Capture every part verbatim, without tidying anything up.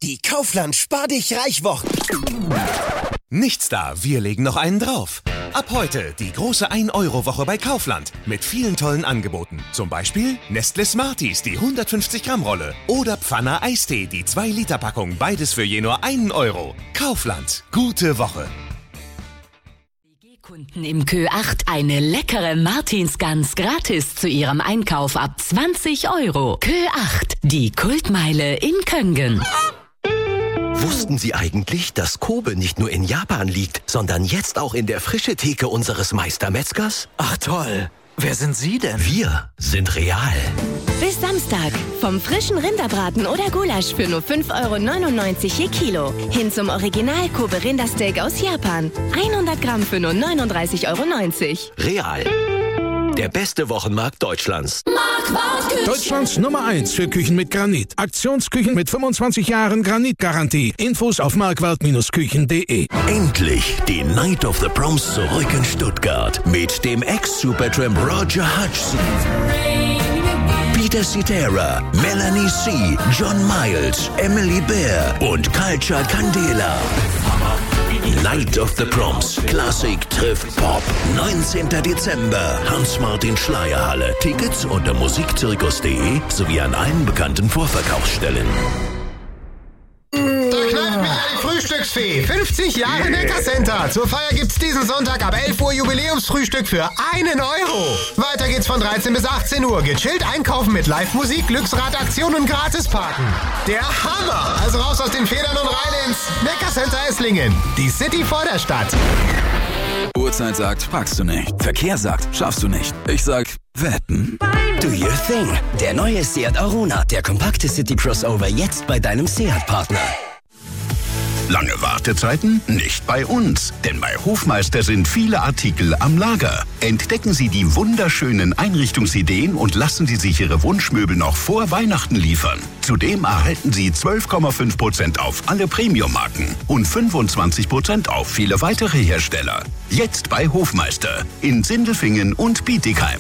Die Kaufland Spar dich reich Wochen. Nichts da, wir legen noch einen drauf. Ab heute die große ein Euro Woche bei Kaufland mit vielen tollen Angeboten. Zum Beispiel Nestle Smarties, die hundertfünfzig Gramm Rolle. Oder Pfanner Eistee, die zwei Liter Packung. Beides für je nur einen Euro. Kaufland, gute Woche. Kunden im Kö acht eine leckere Martinsgans gratis zu ihrem Einkauf ab zwanzig Euro. Kö acht, die Kultmeile in Köngen. Wussten Sie eigentlich, dass Kobe nicht nur in Japan liegt, sondern jetzt auch in der frische Theke unseres Meistermetzgers? Ach toll. Wer sind Sie denn? Wir sind real. Bis Samstag. Vom frischen Rinderbraten oder Gulasch für nur fünf Euro neunundneunzig je Kilo. Hin zum Original Kobe Rindersteak aus Japan. hundert Gramm für nur neununddreißig Euro neunzig. Real. Der beste Wochenmarkt Deutschlands. Deutschlands Nummer eins für Küchen mit Granit. Aktionsküchen mit fünfundzwanzig Jahren Granitgarantie. Infos auf markwart Küchen punkt de. Endlich die Night of the Proms zurück in Stuttgart. Mit dem Ex-Supertramp Roger Hodgson, Peter Cetera, Melanie C., John Miles, Emily Bear und Culture Candela. Night of the Proms. Klassik trifft Pop. neunzehnten Dezember. Hans-Martin-Schleierhalle. Tickets unter musikzirkus punkt de sowie an allen bekannten Vorverkaufsstellen. Da knallt mich die Frühstücksfee. fünfzig Jahre Neckar Center. Zur Feier gibt's diesen Sonntag ab elf Uhr Jubiläumsfrühstück für einen Euro. Weiter geht's von dreizehn bis achtzehn Uhr. Gechillt einkaufen mit Live-Musik, Glücksradaktion und Gratisparken. Der Hammer! Also raus aus den Federn und rein ins Neckar Center Esslingen. Die City vor der Stadt. Uhrzeit sagt, packst du nicht. Verkehr sagt, schaffst du nicht. Ich sag, wetten. Do your thing. Der neue Seat Arona, der kompakte City-Crossover, jetzt bei deinem Seat-Partner. Lange Wartezeiten? Nicht bei uns. Denn bei Hofmeister sind viele Artikel am Lager. Entdecken Sie die wunderschönen Einrichtungsideen und lassen Sie sich Ihre Wunschmöbel noch vor Weihnachten liefern. Zudem erhalten Sie zwölf Komma fünf Prozent auf alle Premium-Marken und fünfundzwanzig Prozent auf viele weitere Hersteller. Jetzt bei Hofmeister in Sindelfingen und Bietigheim.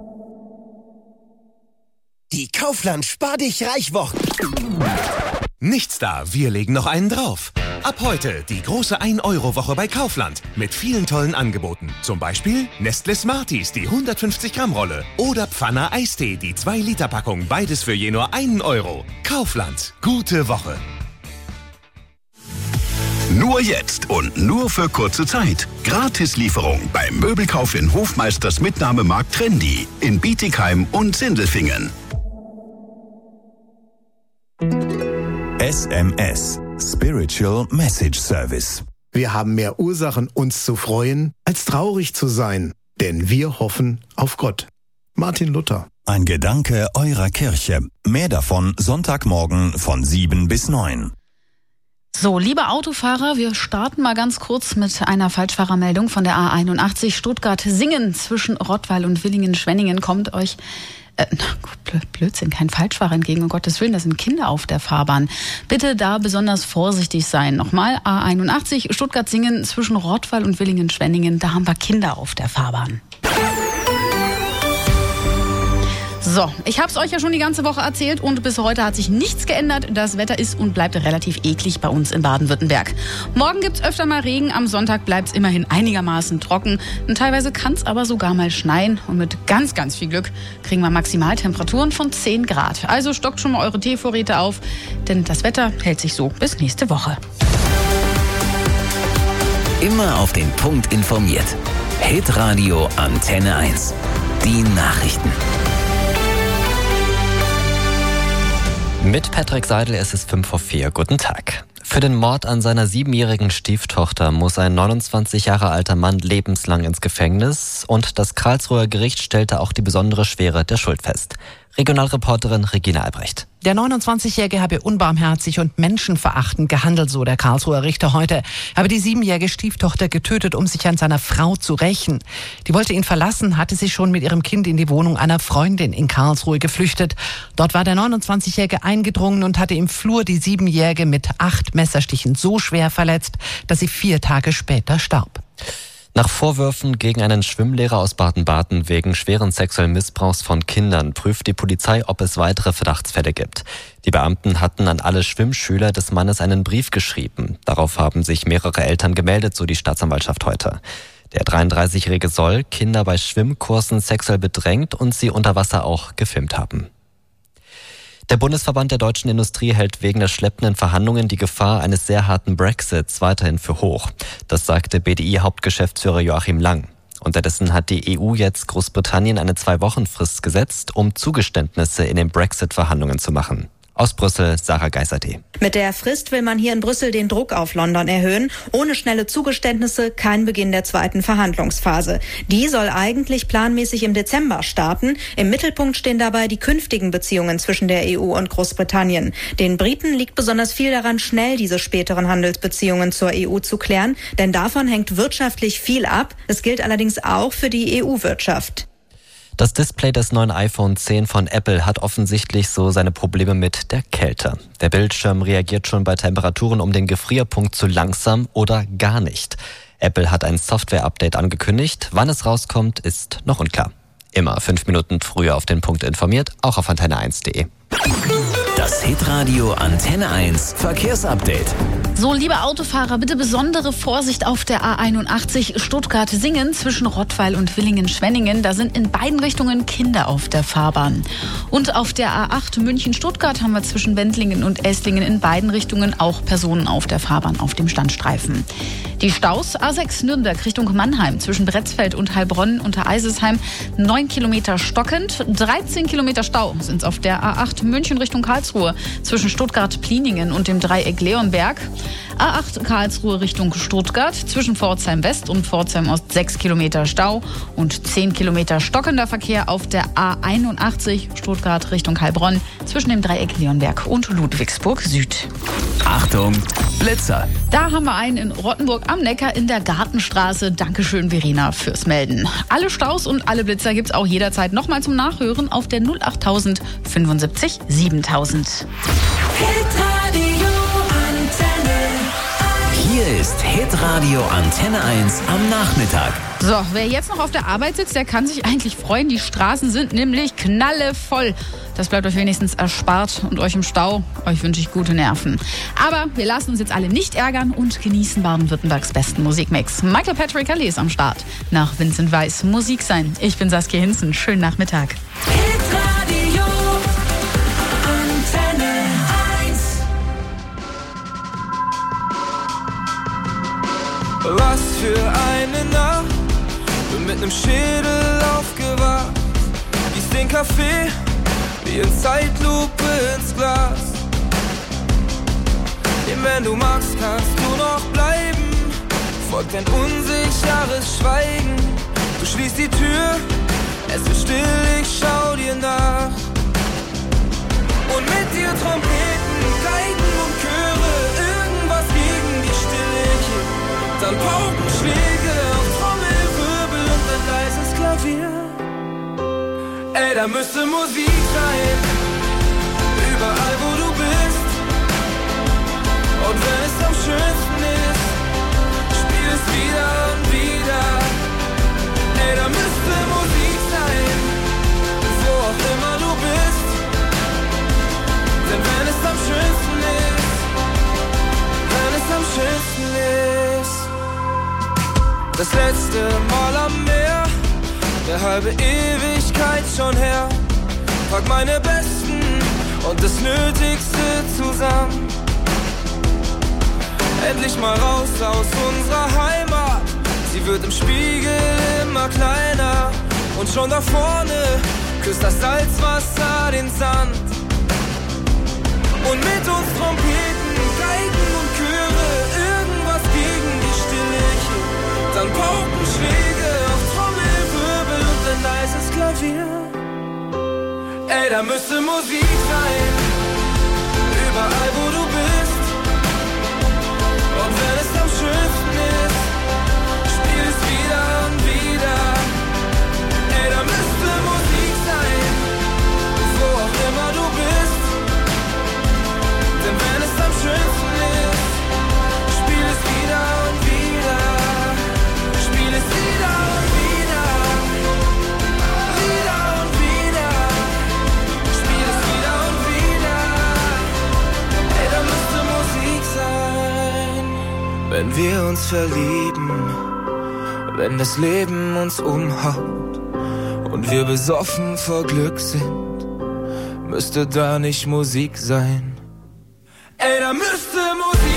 Die Kaufland Spar dich reich Wochen. Nichts da, wir legen noch einen drauf. Ab heute die große ein Euro Woche bei Kaufland mit vielen tollen Angeboten. Zum Beispiel Nestle Smarties, die hundertfünfzig Gramm Rolle. Oder Pfanner Eistee, die zwei Liter Packung. Beides für je nur einen Euro. Kaufland, gute Woche. Nur jetzt und nur für kurze Zeit. Gratislieferung beim Möbelkauf in Hofmeisters Mitnahmemarkt Trendy in Bietigheim und Sindelfingen. S M S, Spiritual Message Service. Wir haben mehr Ursachen, uns zu freuen, als traurig zu sein, denn wir hoffen auf Gott. Martin Luther. Ein Gedanke eurer Kirche. Mehr davon Sonntagmorgen von sieben bis neun. So, liebe Autofahrer, wir starten mal ganz kurz mit einer Falschfahrermeldung von der A einundachtzig Stuttgart-Singen zwischen Rottweil und Villingen-Schwenningen. Kommt euch Äh, Blödsinn, kein Falschfahrer entgegen, um Gottes Willen, das sind Kinder auf der Fahrbahn. Bitte da besonders vorsichtig sein. Nochmal, A einundachtzig, Stuttgart-Singen zwischen Rottweil und Villingen-Schwenningen, da haben wir Kinder auf der Fahrbahn. So, ich habe es euch ja schon die ganze Woche erzählt und bis heute hat sich nichts geändert. Das Wetter ist und bleibt relativ eklig bei uns in Baden-Württemberg. Morgen gibt's öfter mal Regen, am Sonntag bleibt's immerhin einigermaßen trocken. Und teilweise kann's aber sogar mal schneien und mit ganz, ganz viel Glück kriegen wir Maximaltemperaturen von zehn Grad. Also stockt schon mal eure Teevorräte auf, denn das Wetter hält sich so bis nächste Woche. Immer auf den Punkt informiert. Hitradio Antenne eins. Die Nachrichten. Mit Patrick Seidel, es ist fünf vor vier. Guten Tag. Für den Mord an seiner siebenjährigen Stieftochter muss ein neunundzwanzig Jahre alter Mann lebenslang ins Gefängnis und das Karlsruher Gericht stellte auch die besondere Schwere der Schuld fest. Regionalreporterin Regina Albrecht. Der neunundzwanzigjährige habe unbarmherzig und menschenverachtend gehandelt, so der Karlsruher Richter heute. Er habe die siebenjährige Stieftochter getötet, um sich an seiner Frau zu rächen. Die wollte ihn verlassen, hatte sich schon mit ihrem Kind in die Wohnung einer Freundin in Karlsruhe geflüchtet. Dort war der neunundzwanzigjährige eingedrungen und hatte im Flur die siebenjährige mit acht Messerstichen so schwer verletzt, dass sie vier Tage später starb. Nach Vorwürfen gegen einen Schwimmlehrer aus Baden-Baden wegen schweren sexuellen Missbrauchs von Kindern prüft die Polizei, ob es weitere Verdachtsfälle gibt. Die Beamten hatten an alle Schwimmschüler des Mannes einen Brief geschrieben. Darauf haben sich mehrere Eltern gemeldet, so die Staatsanwaltschaft heute. Der dreiunddreißigjährige soll Kinder bei Schwimmkursen sexuell bedrängt und sie unter Wasser auch gefilmt haben. Der Bundesverband der deutschen Industrie hält wegen der schleppenden Verhandlungen die Gefahr eines sehr harten Brexits weiterhin für hoch. Das sagte B D I-Hauptgeschäftsführer Joachim Lang. Unterdessen hat die E U jetzt Großbritannien eine Zwei-Wochen-Frist gesetzt, um Zugeständnisse in den Brexit-Verhandlungen zu machen. Aus Brüssel, Sarah Geiserte. Mit der Frist will man hier in Brüssel den Druck auf London erhöhen. Ohne schnelle Zugeständnisse kein Beginn der zweiten Verhandlungsphase. Die soll eigentlich planmäßig im Dezember starten. Im Mittelpunkt stehen dabei die künftigen Beziehungen zwischen der E U und Großbritannien. Den Briten liegt besonders viel daran, schnell diese späteren Handelsbeziehungen zur E U zu klären. Denn davon hängt wirtschaftlich viel ab. Es gilt allerdings auch für die E U-Wirtschaft. Das Display des neuen iPhone zehn von Apple hat offensichtlich so seine Probleme mit der Kälte. Der Bildschirm reagiert schon bei Temperaturen um den Gefrierpunkt zu langsam oder gar nicht. Apple hat ein Software-Update angekündigt. Wann es rauskommt, ist noch unklar. Immer fünf Minuten früher auf den Punkt informiert, auch auf antenne eins punkt de. Das Hitradio Antenne eins Verkehrsupdate. So, liebe Autofahrer, bitte besondere Vorsicht auf der A einundachtzig Stuttgart-Singen zwischen Rottweil und Villingen-Schwenningen. Da sind in beiden Richtungen Kinder auf der Fahrbahn. Und auf der A acht München-Stuttgart haben wir zwischen Wendlingen und Esslingen in beiden Richtungen auch Personen auf der Fahrbahn auf dem Standstreifen. Die Staus A sechs Nürnberg Richtung Mannheim zwischen Bretzfeld und Heilbronn unter Eisesheim neun Kilometer stockend. dreizehn Kilometer Stau sind es auf der A acht München Richtung Karlsruhe zwischen Stuttgart-Pliningen und dem Dreieck Leonberg. A acht Karlsruhe Richtung Stuttgart zwischen Pforzheim West und Pforzheim Ost sechs Kilometer Stau und zehn Kilometer stockender Verkehr auf der A einundachtzig Stuttgart Richtung Heilbronn zwischen dem Dreieck Leonberg und Ludwigsburg Süd. Achtung, Blitzer! Da haben wir einen in Rottenburg am Neckar in der Gartenstraße. Dankeschön, Verena, fürs Melden. Alle Staus und alle Blitzer gibt's auch jederzeit nochmal zum Nachhören auf der null achttausend fünfundsiebzig siebentausend. Hier ist Hitradio Antenne eins am Nachmittag. So, wer jetzt noch auf der Arbeit sitzt, der kann sich eigentlich freuen. Die Straßen sind nämlich knallevoll. Das bleibt euch wenigstens erspart und euch im Stau. Euch wünsche ich gute Nerven. Aber wir lassen uns jetzt alle nicht ärgern und genießen Baden-Württembergs besten Musikmix. Michael Patrick Alley ist am Start. Nach Vincent Weiss Musik sein. Ich bin Saskia Hinzen. Schönen Nachmittag. Hitradio Antenne eins. Was für eine Nacht, bin mit nem Schädel aufgewacht. Gieß den Kaffee wie in Zeitlupe ins Glas. Denn wenn du magst, kannst du noch bleiben. Folgt ein unsicheres Schweigen. Du schließt die Tür, es wird still, ich schau dir nach. Und mit dir Trompeten, Geigen und Chöre, irgendwas gegen die Stille hier. Dann Paukenschläge auf Trommelwirbel und ein leises Klavier. Ey, da müsste Musik sein, überall wo du bist. Und wenn es am schönsten ist, spiel es wieder und wieder. Ey, da müsste Musik sein, wo auch immer du bist. Denn wenn es am schönsten ist, wenn es am schönsten ist. Das letzte Mal am Meer, eine halbe Ewigkeit schon her. Pack meine Besten und das Nötigste zusammen. Endlich mal raus aus unserer Heimat. Sie wird im Spiegel immer kleiner. Und schon da vorne küsst das Salzwasser den Sand. Und mit uns Trompeten, Geigen und Chöre, irgendwas gegen die Stille hier. Dann Paukenschläge auf Trommelwirbel und ein leises Klavier. Ey, da müsste Musik sein, überall wo du bist. Und wenn es am schönsten ist, spiel es wieder und wieder. Ey, da müsste Musik sein, wo auch immer du bist. Denn wenn es am wenn wir uns verlieben, wenn das Leben uns umhaut und wir besoffen vor Glück sind, müsste da nicht Musik sein? Ey, da